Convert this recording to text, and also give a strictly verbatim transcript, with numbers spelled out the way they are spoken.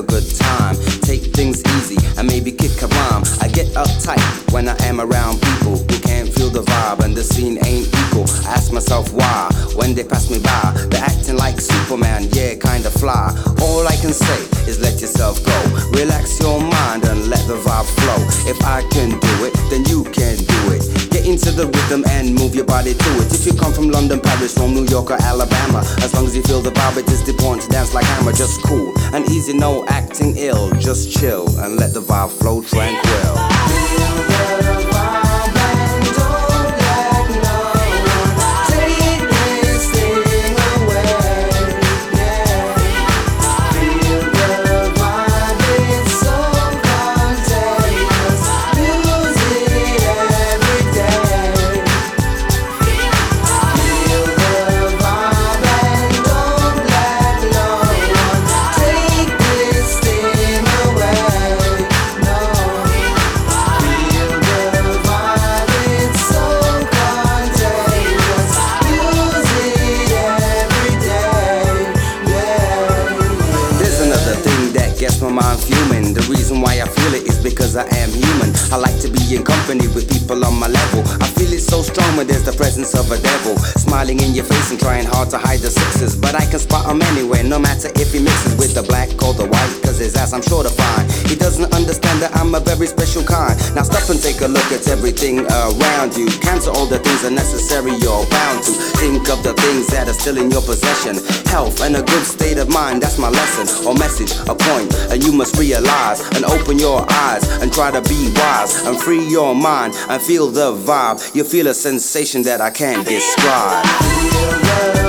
a good time. Take things easy and maybe kick a rhyme. I get uptight when I am around people who can't feel the vibe and the scene ain't equal. I ask myself why when they pass me by. They're acting like Superman, yeah, kinda fly. All I can say is let yourself go. Relax your mind and let the vibe flow. If I can do it, then you can do it. Get into the rhythm and move your body to it. If you come from London, Paris, Rome, New York or Alabama, as long as you feel the vibe, it is the point to dance like hammer. Just cool and easy, no acting ill. Just chill and let the vibe flow tranquil. Guess my mind fuming. The reason why I feel it is because I am human. I like to be in company with people on my level. I feel it so strong when there's the presence of a devil smiling in your face and trying hard to hide the sixes. But I can spot him anywhere, no matter if he mixes with the black or the white, cause his ass I'm sure to find. He doesn't understand that I'm a very special kind. Now stop and take a look at everything around you. Cancel all the things unnecessary you're bound to. Think of the things that are still in your possession. Health and a good state of mind, that's my lesson or message, a point. And you must realize and open your eyes and try to be wise and free your mind and feel the vibe. You feel a sensation that I can't describe.